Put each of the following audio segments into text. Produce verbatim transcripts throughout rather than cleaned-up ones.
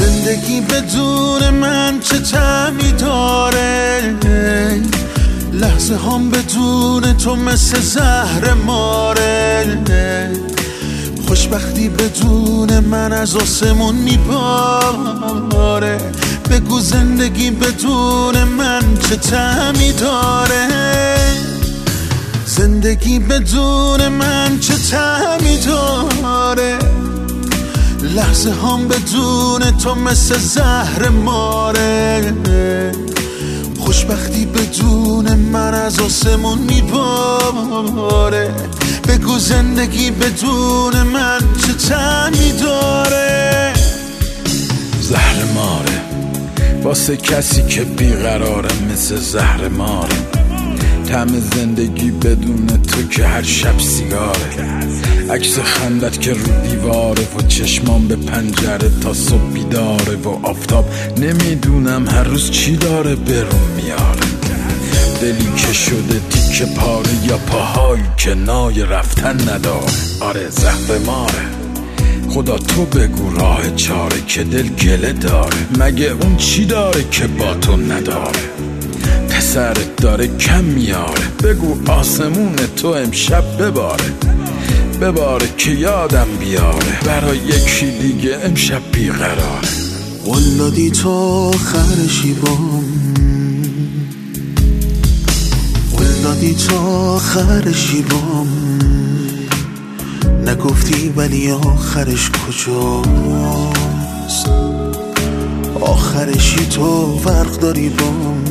زندگی بدون من چه طعمی داره، لحظه هم بدون تو مثل زهر ماره، خوشبختی بدون من از آسمون میباره. بگو زندگی بدون من چه طعمی داره، زندگی بدون من چه طعمی داره، لحظه هم بدون تو مثل زهر ماره، خوشبختی بدون من از آسمون میباره. بگو زندگی بدون من چه طعمی داره. زهر ماره واسه کسی که بیقراره، مثل زهر ماره. طعم زندگی بدون تو که هر شب سیگاره، عکس خندت که رو دیواره و چشمان به پنجره تا صبح بیداره، و آفتاب نمیدونم هر روز چی داره برون میاره. دلی که شده تیکه پاره یا پاهایی که نای رفتن نداره. آره زهر ماره، خدا تو بگو راه چاره که دل گله داره. مگه اون چی داره که با تو نداره؟ پسرت داره کم میاره، بگو آسمون تو امشب بباره. بباره که یادم بیاره، برای یکی دیگه امشب بیقراره. ولادی تو آخرشی بام، ولادی تو آخرشی بام، نگفتی ولی آخرش کجاست؟ آخرشی تو فرق داری بام،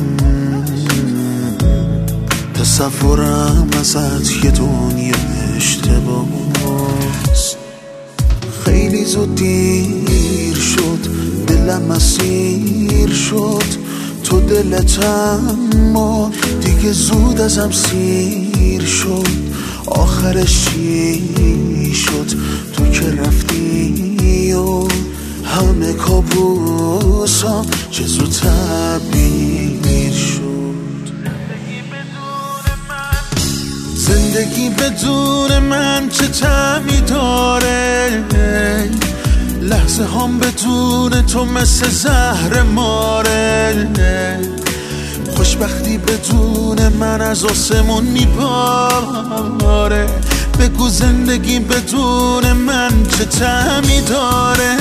تصورم ازت یه دنیا اشتباست. خیلی زود دیر شد، دلم اسیر شد تو دلت، اما دیگه زود ازم سیر شد. آخرش چی شد تو که رفتی و همه کابوسام چه زود تعبیر شد. زندگی بدون من چه طعمی داره، لحظه هم بدون تو مثل زهر ماره، خوشبختی بدون من از آسمون میباره. بگو زندگی بدون من چه طعمی داره،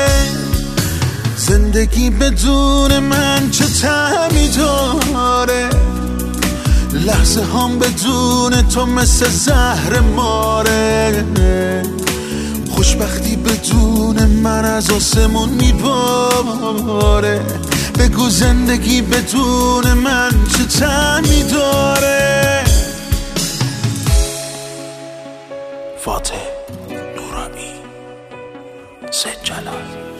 زندگی بدون من چه طعمی داره، لحظه هم بدون تو مثل زهر ماره، خوشبختی بدون من از آسمون میباره. بگو زندگی بدون من چه طعمی داره. فاتح نورانی، سید جلال.